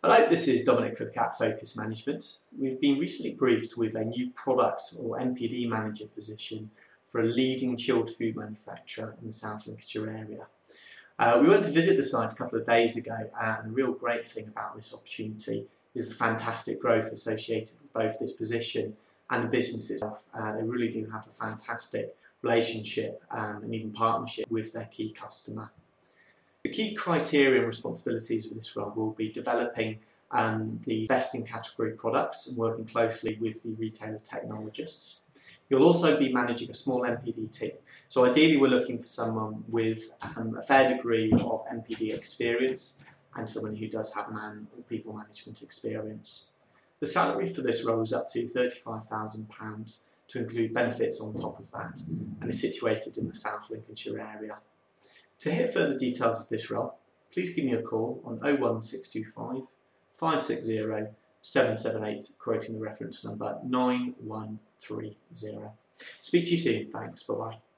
Hello, this is Dominic for CAT Focus Management. We've been recently briefed with a new product or NPD manager position for a leading chilled food manufacturer in the South Lincolnshire area. We went to visit the site a couple of days ago, and the real great thing about this opportunity is the fantastic growth associated with both this position and the business itself. They really do have a fantastic relationship and even partnership with their key customer. The key criteria and responsibilities of this role will be developing the best in category products and working closely with the retailer technologists. You'll also be managing a small NPD team. So ideally we're looking for someone with a fair degree of NPD experience and someone who does have people management experience. The salary for this role is up to £35,000 to include benefits on top of that, and is situated in the South Lincolnshire area. To hear further details of this role, please give me a call on 01625 560 778, quoting the reference number 9130. Speak to you soon. Thanks. Bye-bye.